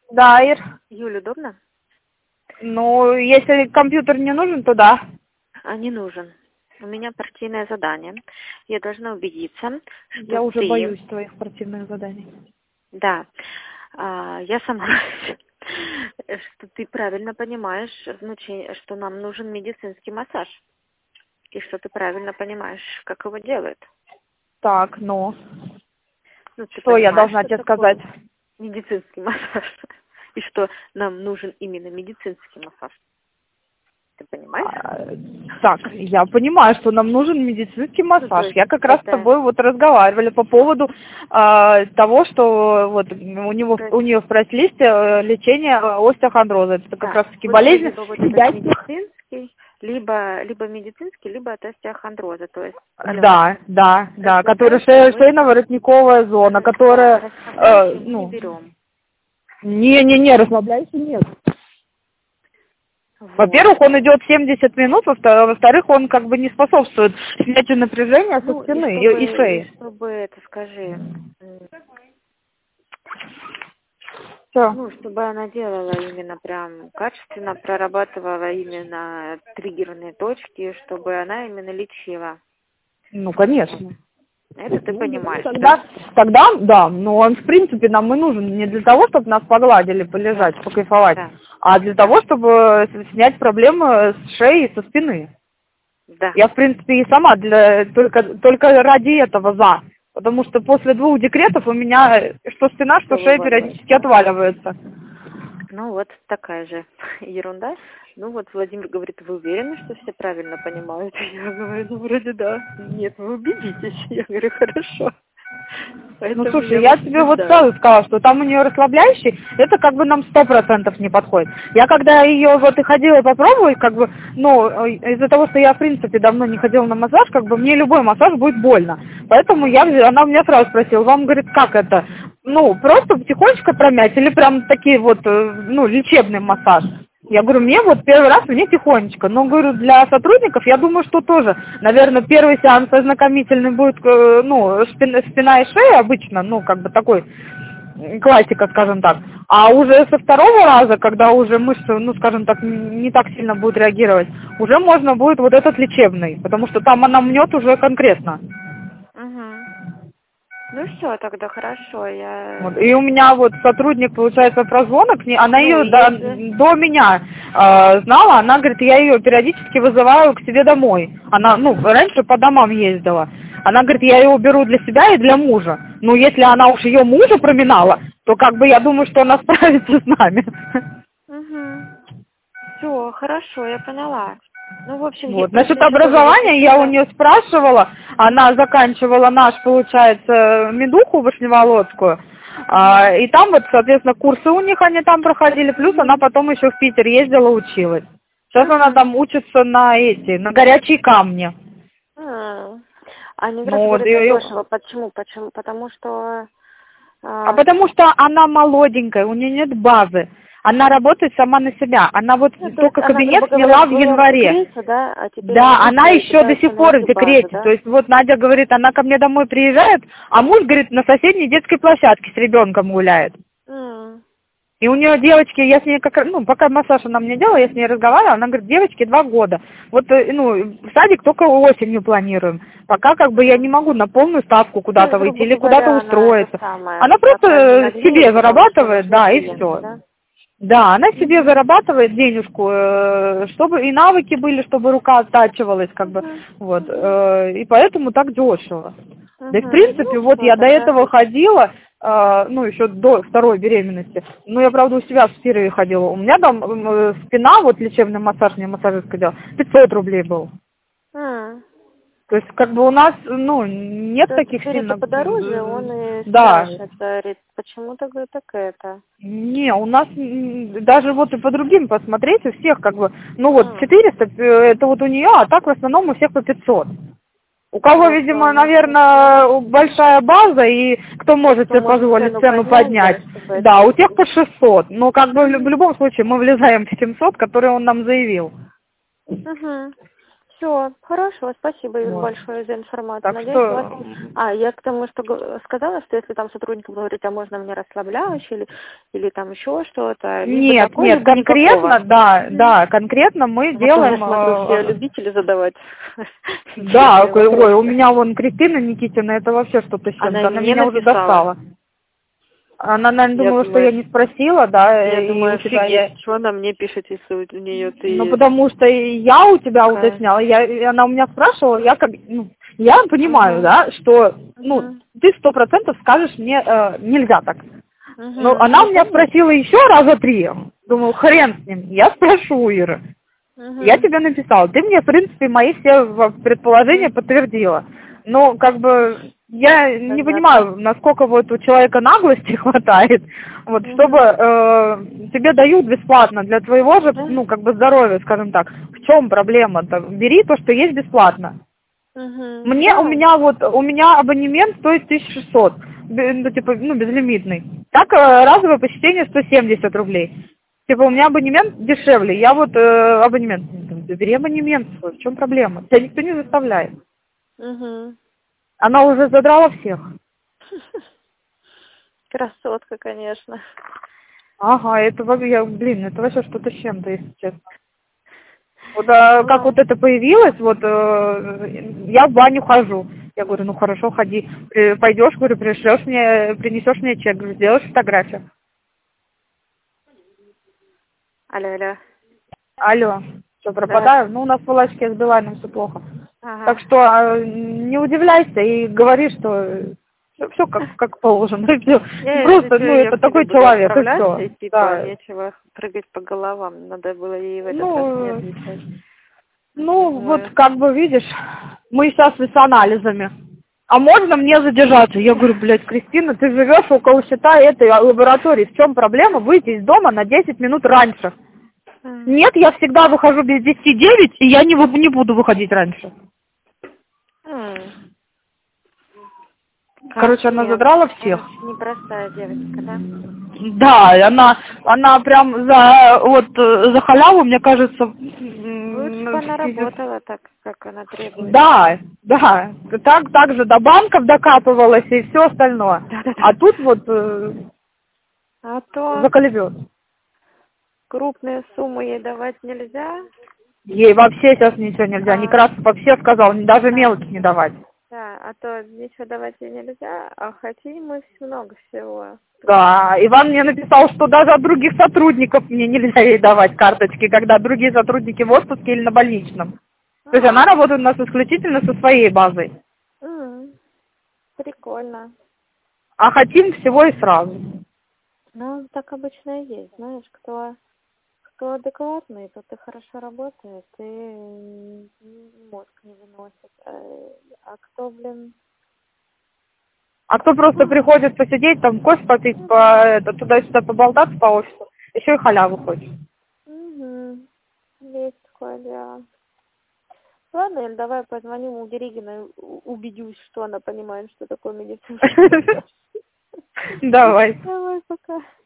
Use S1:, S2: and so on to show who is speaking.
S1: Да, Ир.
S2: Юль, удобно?
S1: Ну, если компьютер не нужен, то да.
S2: Не нужен. У меня партийное задание. Я должна убедиться, что
S1: Я уже
S2: ты...
S1: боюсь твоих спортивных заданий.
S2: Да. Я сама... что ты правильно понимаешь значение, что нам нужен медицинский массаж. И что ты правильно понимаешь, как его делают.
S1: Так, ну.
S2: Ну, ты
S1: Что я
S2: понимаешь,
S1: должна
S2: что
S1: тебе
S2: такое
S1: сказать?
S2: медицинский массаж? И что нам нужен именно медицинский массаж. Ты понимаешь?
S1: Так, я понимаю, что нам нужен медицинский
S2: Ну, то
S1: массаж.
S2: есть
S1: Я как раз с
S2: это...
S1: тобой вот разговаривали по поводу того, что вот у нее в прайс-листе лечение остеохондроза. Это как
S2: Да,
S1: раз-таки
S2: вот
S1: болезнь
S2: либо вот этот
S1: сидящих.
S2: медицинский, либо медицинский, либо от остеохондроза. То есть, алло,
S1: Да, которая
S2: расслабляющий мы,
S1: шейно-воротниковая зона,
S2: да,
S1: которая,
S2: расслабляющий мы не берем.
S1: не, расслабляющий нет.
S2: Вот.
S1: Во-первых, он идет 70 минут, во-вторых, он как бы не способствует снятию напряжения со
S2: Ну,
S1: спины и шеи.
S2: чтобы это, скажи,
S1: Все.
S2: ну, чтобы она делала именно прям качественно, прорабатывала именно триггерные точки, чтобы она именно лечила.
S1: Ну, конечно.
S2: Это ты понимаешь, да?
S1: Тогда, да, но он, в принципе, нам и нужен не для того, чтобы нас погладили, полежать,
S2: Да,
S1: покайфовать,
S2: да,
S1: а для того, чтобы снять проблемы с шеи и со спины.
S2: да.
S1: Я, в принципе, и сама только ради этого за. Потому что после 2 декретов у меня что спина, что
S2: Что
S1: шея
S2: вываливается,
S1: периодически
S2: да?
S1: отваливается.
S2: Ну вот такая же ерунда. Ну вот Владимир говорит, вы уверены, что все правильно понимают? Я говорю, ну вроде да. Нет, вы убедитесь. Я говорю, хорошо.
S1: Ну,
S2: Поэтому
S1: слушай,
S2: я
S1: я
S2: вас
S1: тебе вот
S2: убеждаю.
S1: сразу сказала, что там у нее расслабляющий, это как бы нам 100% не подходит. Я когда ее вот и ходила попробовать, как бы, ну, из-за того, что я, в принципе, давно не ходила на массаж, как бы мне любой массаж будет больно. Поэтому она у меня сразу спросила, вам, говорит, как это? Ну, просто тихонечко промять или прям такие вот, лечебный массаж? Я говорю, мне вот первый раз, мне тихонечко. Но, говорю, для сотрудников, я думаю, что тоже, наверное, первый сеанс ознакомительный будет, спина и шея обычно, как бы такой, классика, скажем так. А уже со второго раза, когда уже мышцы, скажем так, не так сильно будут реагировать, уже можно будет вот этот лечебный, потому что там она мнет уже конкретно.
S2: Угу. Ну все, тогда хорошо.
S1: Вот. И у меня вот сотрудник, получается, прозвонок, она
S2: Ну,
S1: ее
S2: если...
S1: до меня знала, она говорит, я ее периодически вызываю к себе домой. Она, раньше по домам ездила. Она говорит, я ее беру для себя и для мужа. Ну, если она уж ее мужа проминала, то как бы я думаю, что она справится с нами.
S2: Угу. Все, хорошо, я поняла. Ну, в общем,
S1: Вот.
S2: просто
S1: Насчет
S2: еще тоже вот
S1: образования я у
S2: какие-то...
S1: нее спрашивала, она заканчивала получается, медуху Вышневолодскую, и там вот, соответственно, курсы у них они там проходили, плюс она потом еще в Питер ездила, училась. Сейчас она
S2: Угу.
S1: там учится на горячие камни.
S2: Они как раз
S1: Ну, вот,
S2: говорят задешево. Почему? Потому что...
S1: потому что она молоденькая, у нее нет базы. Она работает сама на себя. Она вот
S2: Ну, то есть
S1: только
S2: она,
S1: кабинет
S2: грубо говоря,
S1: сняла в
S2: была в
S1: январе.
S2: декрете, да, а теперь
S1: Да,
S2: она
S1: она
S2: вышла и
S1: еще до
S2: пытается
S1: сих пор в
S2: найти базу,
S1: декрете. То
S2: да?
S1: есть вот Надя говорит, она ко мне домой приезжает, а муж, говорит, на соседней детской площадке с ребенком гуляет.
S2: М.
S1: И у нее девочки, я с ней пока массаж она мне делала, я с ней разговаривала, она говорит, девочке 2 года. Вот, в садик только осенью планируем. Пока как бы я не могу на полную ставку
S2: То есть,
S1: куда-то выйти
S2: грубо
S1: или куда-то
S2: говоря, она это
S1: устроиться.
S2: самое,
S1: Она
S2: пока не
S1: просто себе
S2: нагреет, потому что
S1: зарабатывает,
S2: нужны
S1: да, и
S2: клиенты,
S1: все.
S2: да?
S1: Да, она себе зарабатывает денежку, чтобы и навыки были, чтобы рука оттачивалась, как бы,
S2: Угу.
S1: вот, и поэтому так дешево. Да и в
S2: Угу.
S1: принципе,
S2: Ну
S1: вот
S2: все,
S1: я до
S2: тогда.
S1: этого ходила, еще до второй беременности, я, правда, у себя в Сирии ходила, у меня там спина, вот лечебный массаж, мне массажистка делала, 500 рублей был.
S2: М.
S1: То есть, как бы у нас, нет
S2: То есть
S1: таких
S2: теперь это
S1: сильно,
S2: подороже, он и
S1: да.
S2: спрашивает, говорит, почему-то, говорит, так это.
S1: Не, у нас даже вот и по другим посмотреть, у всех как бы, 400 это вот у нее, а так в основном у всех по 500. У кого,
S2: Просто
S1: видимо,
S2: у нас
S1: наверное, большая база и кто может
S2: кто
S1: себе
S2: может
S1: позволить
S2: цену
S1: цену
S2: поднять, да,
S1: поднять,
S2: чтобы
S1: да,
S2: это...
S1: у тех по 600. Но как бы в любом случае мы влезаем в 700, которые он нам заявил.
S2: Угу. Все, хорошо, спасибо Юль,
S1: Вот.
S2: большое за информацию.
S1: Так
S2: Надеюсь,
S1: что,
S2: у вас... я к тому, что сказала, что если там сотрудник говорит, а можно мне расслабляющий или там еще что-то, либо
S1: нет,
S2: такой,
S1: нет,
S2: либо
S1: конкретно,
S2: никакого.
S1: да, конкретно мы
S2: Вот тоже
S1: делаем,
S2: смотрю, все любители задавать
S1: да,
S2: интересные
S1: ой, у
S2: вопросы.
S1: меня вон Кристина Никитина, это вообще что-то с
S2: Она
S1: чем-то, она
S2: мне
S1: меня уже
S2: написала.
S1: достала. Она, наверное,
S2: Я
S1: думала, что
S2: думаю,
S1: я не спросила, да,
S2: я
S1: и
S2: думаю,
S1: у тебя
S2: офигеть,
S1: я...
S2: что она мне пишет, если у нее
S1: Ну,
S2: ты
S1: потому что и я у тебя
S2: такая.
S1: уточняла, и она у меня спрашивала, я как, ну, я понимаю,
S2: Угу,
S1: да, что, ну,
S2: угу,
S1: ты 100% скажешь мне, нельзя так. Но
S2: угу.
S1: она
S2: Ну,
S1: у меня
S2: конечно.
S1: спросила еще раза 3. Думаю, хрен с ним, я спрошу, Ира. Я
S2: Угу,
S1: тебе написала. Ты мне, в принципе, мои все предположения
S2: угу.
S1: подтвердила. Но, как бы, я не
S2: Понятно.
S1: понимаю, насколько вот у человека наглости хватает, вот, чтобы
S2: Угу.
S1: тебе дают бесплатно для твоего же,
S2: Да?
S1: ну, как бы, здоровья, скажем так. В чем проблема-то? Бери то, что есть бесплатно.
S2: Угу.
S1: У
S2: Да.
S1: меня абонемент стоит 1600, ну, типа, ну, безлимитный. Так, разовое посещение 170 рублей. Типа, у меня абонемент дешевле, я вот абонемент, бери абонемент свой, в чем проблема? Тебя никто не заставляет.
S2: Угу.
S1: Она уже задрала всех.
S2: Красотка, конечно.
S1: Ага, это вообще что-то с чем-то, если честно. Вот как
S2: Ну,
S1: вот это появилось, вот я в баню хожу. Я говорю, ну хорошо, ходи. Пойдешь, говорю, принесешь мне чек, говорю, сделаешь фотографию.
S2: алло, алло.
S1: Алло, что,
S2: Да.
S1: пропадаю? Ну, у нас в Палачке с Билайном все плохо. Так
S2: Ага.
S1: что не удивляйся и говори, что все как положено. И всё.
S2: Если
S1: Просто,
S2: что,
S1: ну,
S2: я
S1: это
S2: к тебе
S1: такой
S2: буду
S1: человек, и
S2: отправляться,
S1: все.
S2: и типа
S1: Да.
S2: нечего прыгать по головам. Надо было ей в этот раз не
S1: Ну,
S2: отвечать. Я
S1: ну, вот
S2: думаю,
S1: как бы видишь, мы сейчас с анализами. А можно мне задержаться? Я говорю, блядь, Кристина, ты живешь около, считай, этой лаборатории. В чем проблема выйти из дома на 10 минут раньше?
S2: м,
S1: Нет, я всегда выхожу без 10:09, и я не буду выходить раньше.
S2: м,
S1: Короче, она
S2: нет.
S1: задрала всех.
S2: Короче, непростая девочка, да?
S1: Да, и она прям за халяву, мне кажется,
S2: Лучше бы она работала так, как она требует.
S1: да, да, так же до банков докапывалась и все остальное.
S2: Да-да-да.
S1: А тут вот
S2: А то
S1: заколебет.
S2: крупные суммы ей давать нельзя.
S1: Ей вообще сейчас ничего нельзя,
S2: А,
S1: Некрасов вообще сказал, даже
S2: да,
S1: мелочь не давать.
S2: да, а то ничего давать ей нельзя, а хотим мы много всего.
S1: Да, Иван мне написал, что даже от других сотрудников мне нельзя ей давать карточки, когда другие сотрудники в отпуске или на больничном. То есть она
S2: А,
S1: работает у нас исключительно со своей базой.
S2: м, прикольно.
S1: А хотим всего и сразу.
S2: Ну, так обычно и есть, знаешь, кто адекватный, тот и хорошо работает, и мозг не выносит. А кто, блин,
S1: А кто просто приходит посидеть, там кофе попить, туда-сюда поболтаться по офису, еще и халяву хочет.
S2: угу. Есть такое дело. Ладно, Эль, давай позвоним у Деригиной, убедюсь, что она понимает, что такое медицинский массаж.
S1: Давай.
S2: Давай, пока.